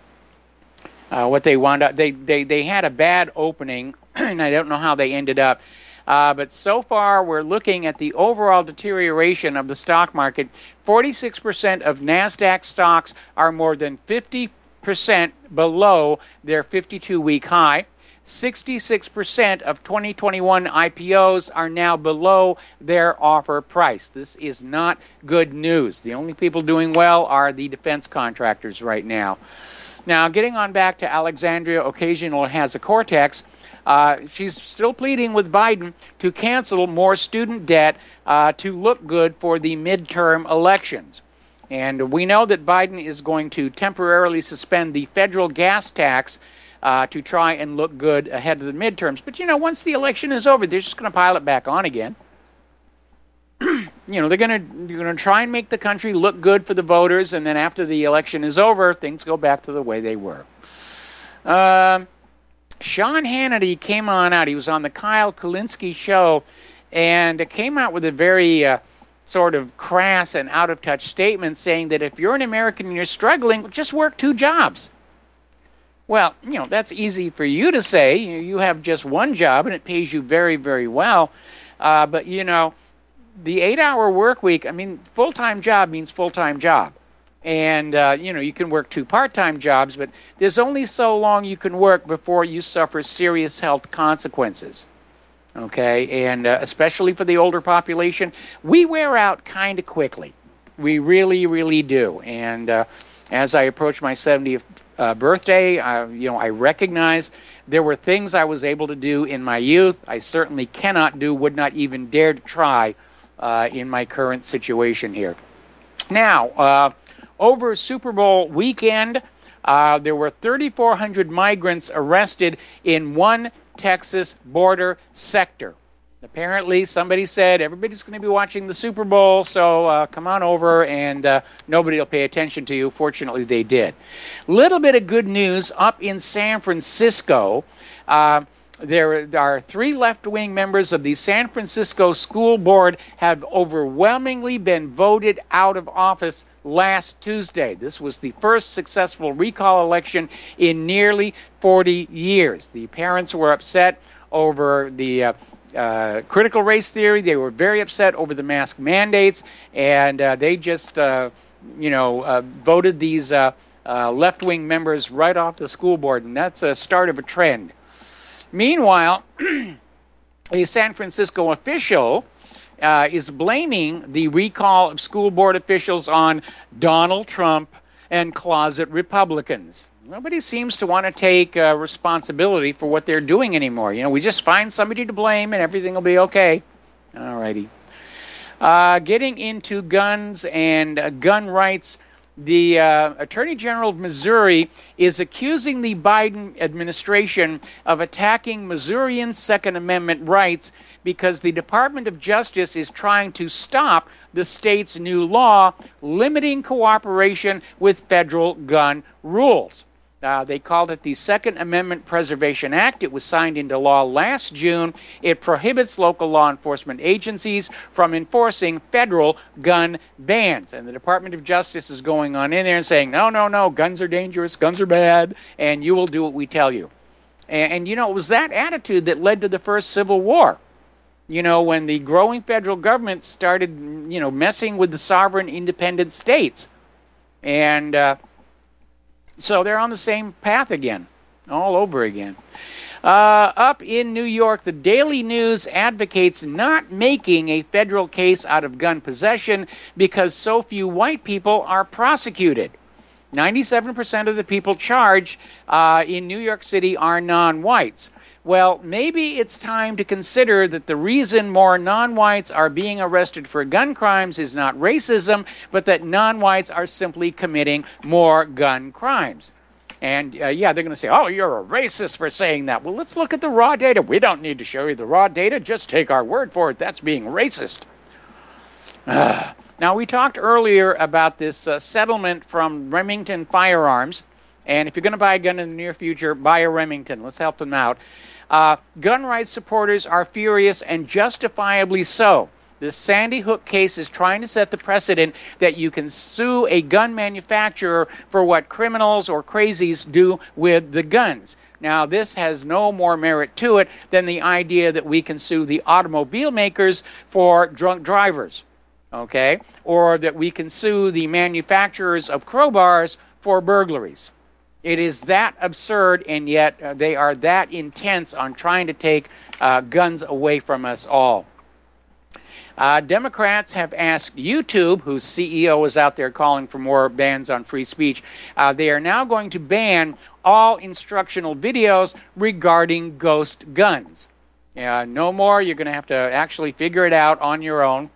what they wound up. They had a bad opening, and I don't know how they ended up. But so far, we're looking at the overall deterioration of the stock market. 46% of NASDAQ stocks are more than 50% below their 52-week high. 66% of 2021 IPOs are now below their offer price. This is not good news. The only people doing well are the defense contractors right now. Now, getting on back to Alexandria Ocasio-Cortez, she's still pleading with Biden to cancel more student debt to look good for the midterm elections. And we know that Biden is going to temporarily suspend the federal gas tax to try and look good ahead of the midterms. But, once the election is over, they're just going to pile it back on again. They're going to try and make the country look good for the voters, and then after the election is over, things go back to the way they were. Sean Hannity came on out. He was on the Kyle Kulinski show, and came out with a very sort of crass and out-of-touch statements saying that if you're an American and you're struggling, just work 2 jobs. Well, that's easy for you to say. You have just one job and it pays you very, very well. But, the 8-hour work week, full-time job means full-time job. And, you can work 2 part-time jobs, but there's only so long you can work before you suffer serious health consequences. Okay, and especially for the older population, we wear out kind of quickly. We really, really do. And as I approach my 70th birthday, I recognize there were things I was able to do in my youth I certainly cannot do, would not even dare to try in my current situation here. Now, over Super Bowl weekend, there were 3,400 migrants arrested in one Texas border sector. Apparently, somebody said everybody's going to be watching the Super Bowl, so come on over, and nobody will pay attention to you. Fortunately, they did. Little bit of good news up in San Francisco. There are 3 left-wing members of the San Francisco School Board have overwhelmingly been voted out of office last Tuesday. This was the first successful recall election in nearly 40 years. The parents were upset over the critical race theory. They were very upset over the mask mandates, and they just, voted these left-wing members right off the school board, and that's a start of a trend. Meanwhile, a San Francisco official is blaming the recall of school board officials on Donald Trump and closet Republicans. Nobody seems to want to take responsibility for what they're doing anymore. We just find somebody to blame and everything will be okay. All righty. Getting into guns and gun rights, the Attorney General of Missouri is accusing the Biden administration of attacking Missourians' Second Amendment rights because the Department of Justice is trying to stop the state's new law limiting cooperation with federal gun rules. They called it the Second Amendment Preservation Act. It was signed into law last June. It prohibits local law enforcement agencies from enforcing federal gun bans. And the Department of Justice is going on in there and saying, no, guns are dangerous, guns are bad, and you will do what we tell you. And it was that attitude that led to the first Civil War. When the growing federal government started, messing with the sovereign independent states. And so they're on the same path again, all over again. Up in New York, the Daily News advocates not making a federal case out of gun possession because so few white people are prosecuted. 97% of the people charged in New York City are non-whites. Well, maybe it's time to consider that the reason more non-whites are being arrested for gun crimes is not racism, but that non-whites are simply committing more gun crimes. And, they're going to say, oh, you're a racist for saying that. Well, let's look at the raw data. We don't need to show you the raw data. Just take our word for it. That's being racist. Now, we talked earlier about this settlement from Remington Firearms. And if you're going to buy a gun in the near future, buy a Remington. Let's help them out. Gun rights supporters are furious, and justifiably so. The Sandy Hook case is trying to set the precedent that you can sue a gun manufacturer for what criminals or crazies do with the guns. Now, this has no more merit to it than the idea that we can sue the automobile makers for drunk drivers, okay? Or that we can sue the manufacturers of crowbars for burglaries. It is that absurd, and yet they are that intense on trying to take guns away from us all. Democrats have asked YouTube, whose CEO is out there calling for more bans on free speech, they are now going to ban all instructional videos regarding ghost guns. No more. You're going to have to actually figure it out on your own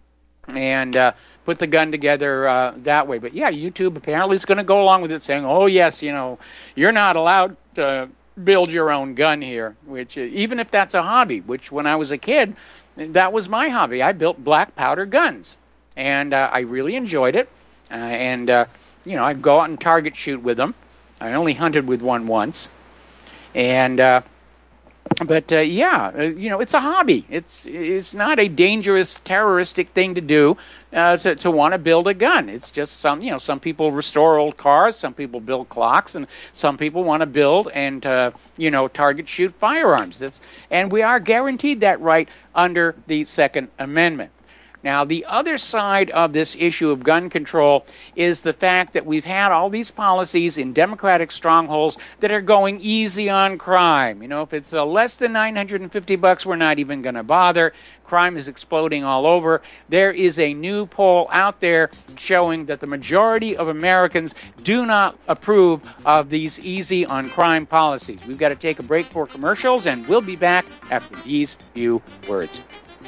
and put the gun together that way. But yeah, YouTube apparently is going to go along with it, saying, oh yes, you're not allowed to build your own gun here, which even if that's a hobby, which when I was a kid, that was my hobby. I built black powder guns, and I really enjoyed it. I'd go out and target shoot with them. I only hunted with one once. And But it's a hobby. It's not a dangerous terroristic thing to do to want to build a gun. It's just some people restore old cars, some people build clocks, and some people want to build and target shoot firearms. And we are guaranteed that right under the Second Amendment. Now, the other side of this issue of gun control is the fact that we've had all these policies in Democratic strongholds that are going easy on crime. If it's less than $950, we're not even going to bother. Crime is exploding all over. There is a new poll out there showing that the majority of Americans do not approve of these easy on crime policies. We've got to take a break for commercials, and we'll be back after these few words.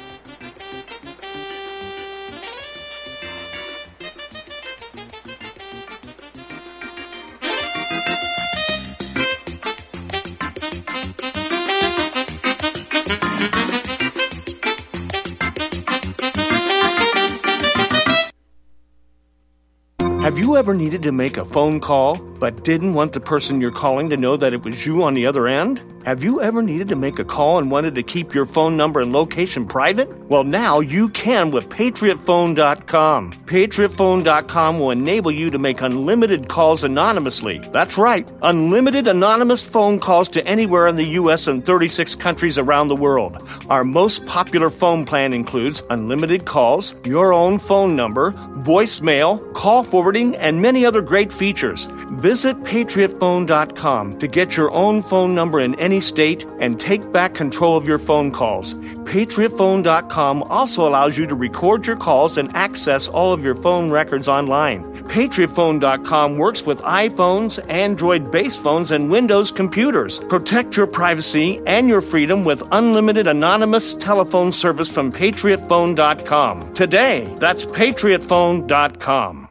Have you ever needed to make a phone call but didn't want the person you're calling to know that it was you on the other end? Have you ever needed to make a call and wanted to keep your phone number and location private? Well, now you can with PatriotPhone.com. PatriotPhone.com will enable you to make unlimited calls anonymously. That's right, unlimited anonymous phone calls to anywhere in the U.S. and 36 countries around the world. Our most popular phone plan includes unlimited calls, your own phone number, voicemail, call forwarding, and many other great features. Visit PatriotPhone.com to get your own phone number in any state and take back control of your phone calls. PatriotPhone.com also allows you to record your calls and access all of your phone records online. PatriotPhone.com works with iPhones, Android-based phones, and Windows computers. Protect your privacy and your freedom with unlimited anonymous telephone service from PatriotPhone.com. Today, that's PatriotPhone.com.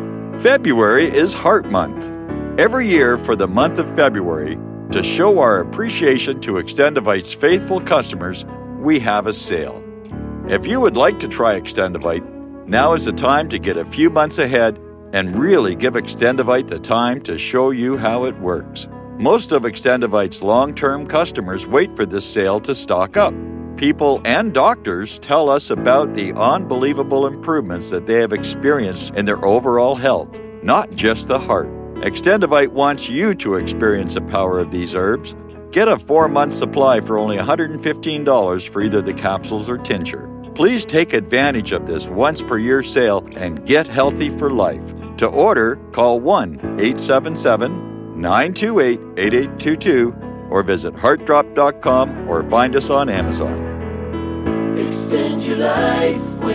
February is Heart Month. Every year for the month of February, to show our appreciation to Extendivite's faithful customers, we have a sale. If you would like to try Extendivite, now is the time to get a few months ahead and really give Extendivite the time to show you how it works. Most of Extendivite's long-term customers wait for this sale to stock up. People and doctors tell us about the unbelievable improvements that they have experienced in their overall health, not just the heart. Extendivite wants you to experience the power of these herbs. Get a 4-month supply for only $115 for either the capsules or tincture. Please take advantage of this once-per-year sale and get healthy for life. To order, call 1-877-928-8822 or visit heartdrop.com or find us on Amazon. Extend your life with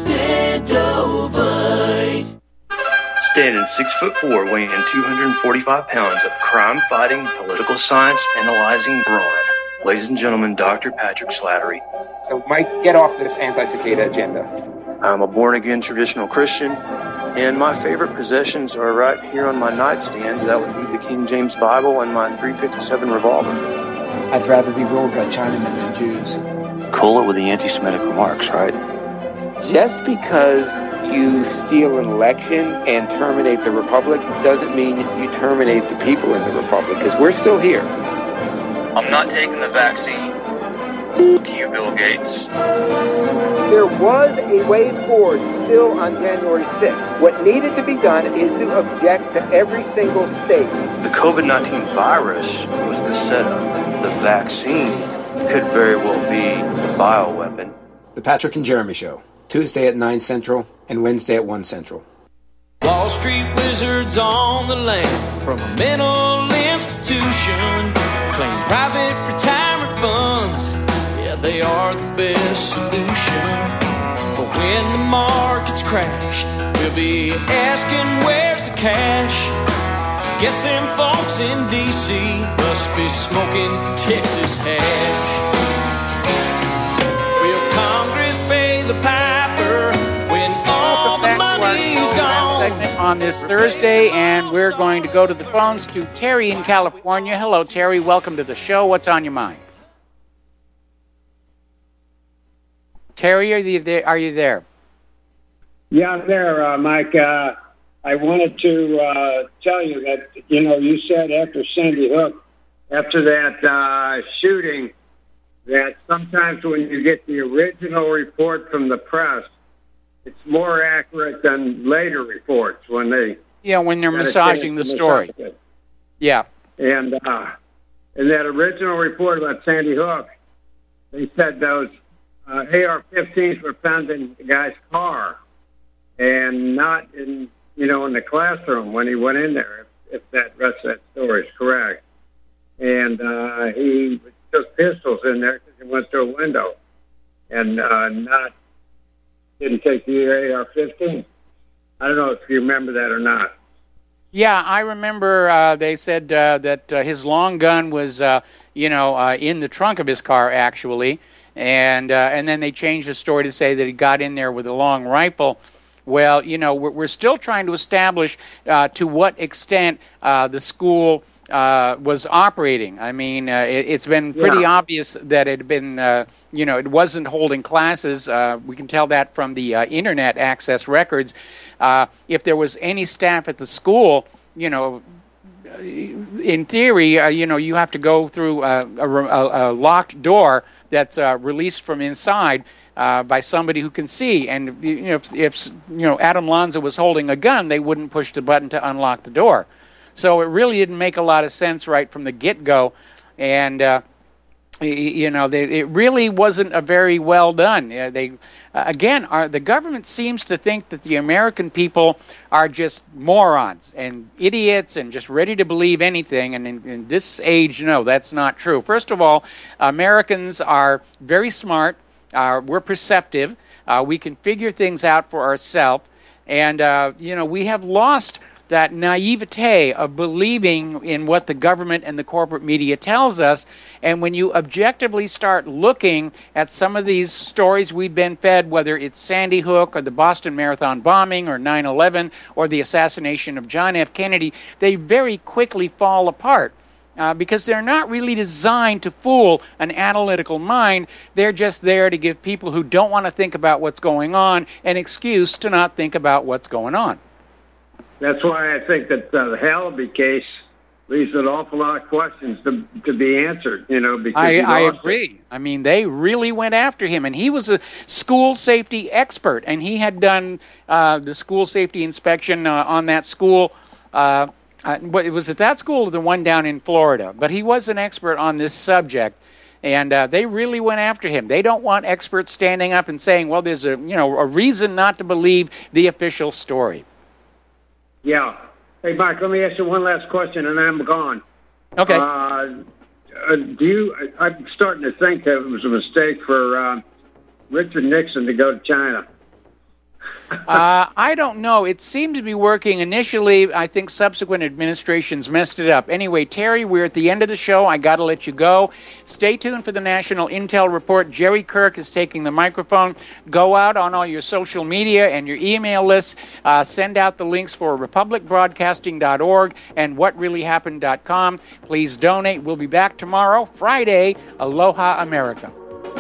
Extendovite. Standing 6'4", weighing 245 pounds of crime-fighting, political science analyzing brawn. Ladies and gentlemen, Dr. Patrick Slattery. So, Mike, get off this anti-cicada agenda. I'm a born-again traditional Christian, and my favorite possessions are right here on my nightstand. That would be the King James Bible and my .357 revolver. I'd rather be ruled by Chinamen than Jews. Cool it with the anti-Semitic remarks, right? Just because you steal an election and terminate the republic doesn't mean you terminate the people in the republic, because we're still here. I'm not taking the vaccine. Fuck you, Bill Gates. There was a way forward still on January 6th. What needed to be done is to object to every single state. The COVID-19 virus was the setup. The vaccine could very well be the bioweapon. The Patrick and Jeremy Show, Tuesday at 9 Central and Wednesday at 1 Central. Wall Street wizards on the land from a mental institution claim private retirement funds. Yeah, they are the best solution. But when the markets crash, we'll be asking where's the cash. Guess them folks in D.C. must be smoking Texas hash. Will Congress pay the piper when all the money's gone? Segment on this Thursday, and we're going to go to the phones to Terry in California. Hello, Terry. Welcome to the show. What's on your mind? Terry, are you there? Yeah, I'm there, Mike. I wanted to tell you that, you said after Sandy Hook, after that shooting, that sometimes when you get the original report from the press, it's more accurate than later reports when they... Yeah, when they're massaging the story. Yeah. And in that original report about Sandy Hook, they said those AR-15s were found in the guy's car and not in the classroom when he went in there, if that rest of that story is correct. And he took pistols in there because he went through a window and didn't take the AR-15. I don't know if you remember that or not. Yeah, I remember they said that his long gun was, in the trunk of his car, actually, and then they changed the story to say that he got in there with a long rifle. Well, we're still trying to establish to what extent the school was operating. I mean, it's been pretty obvious that it had been, it wasn't holding classes. We can tell that from the Internet access records. If there was any staff at the school, in theory, you have to go through a locked door that's released from inside by somebody who can see. And if Adam Lanza was holding a gun, they wouldn't push the button to unlock the door. So it really didn't make a lot of sense right from the get-go, and it really wasn't a very well done. The government seems to think that the American people are just morons and idiots and just ready to believe anything. And in this age, no, that's not true. First of all, Americans are very smart. We're perceptive. We can figure things out for ourselves, and we have lost that naivete of believing in what the government and the corporate media tells us. And when you objectively start looking at some of these stories we've been fed, whether it's Sandy Hook or the Boston Marathon bombing or 9/11 or the assassination of John F. Kennedy, they very quickly fall apart. Because they're not really designed to fool an analytical mind. They're just there to give people who don't want to think about what's going on an excuse to not think about what's going on. That's why I think that the Halliby case leaves an awful lot of questions to be answered, because I agree. I mean, they really went after him, and he was a school safety expert, and he had done the school safety inspection on that school. Was it that school or the one down in Florida? But he was an expert on this subject, and they really went after him. They don't want experts standing up and saying, well, there's a reason not to believe the official story. Yeah. Hey, Mike, let me ask you one last question, and I'm gone. Okay. I'm starting to think that it was a mistake for Richard Nixon to go to China. I don't know. It seemed to be working initially. I think subsequent administrations messed it up. Anyway, Terry, we're at the end of the show. I got to let you go. Stay tuned for the National Intel Report. Jerry Kirk is taking the microphone. Go out on all your social media and your email lists. Send out the links for republicbroadcasting.org and whatreallyhappened.com. Please donate. We'll be back tomorrow, Friday. Aloha, America.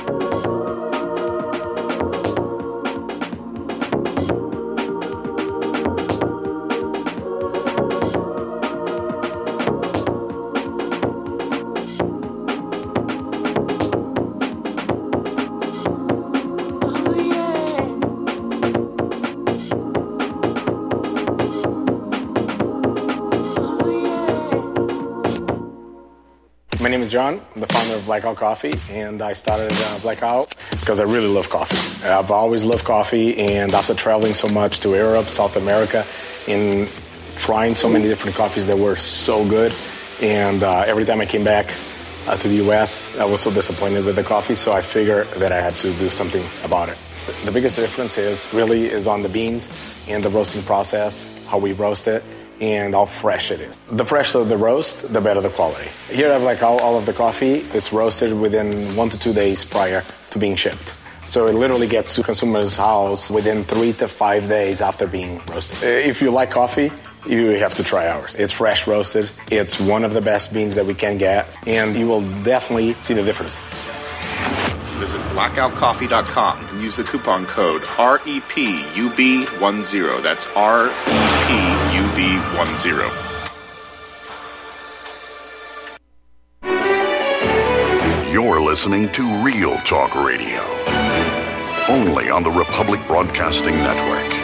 My name is John. I'm the founder of Blackout Coffee, and I started Blackout because I really love coffee. I've always loved coffee, and after traveling so much to Europe, South America, and trying so many different coffees that were so good, and every time I came back to the U.S., I was so disappointed with the coffee, so I figured that I had to do something about it. The biggest difference is on the beans and the roasting process, how we roast it, and how fresh it is. The fresher the roast, the better the quality. Here I have all of the coffee. It's roasted within 1 to 2 days prior to being shipped. So it literally gets to consumer's house within 3 to 5 days after being roasted. If you like coffee, you have to try ours. It's fresh roasted. It's one of the best beans that we can get, and you will definitely see the difference. Visit blackoutcoffee.com and use the coupon code REPUB10. That's REPUB10. You're listening to Real Talk Radio, only on the Republic Broadcasting Network.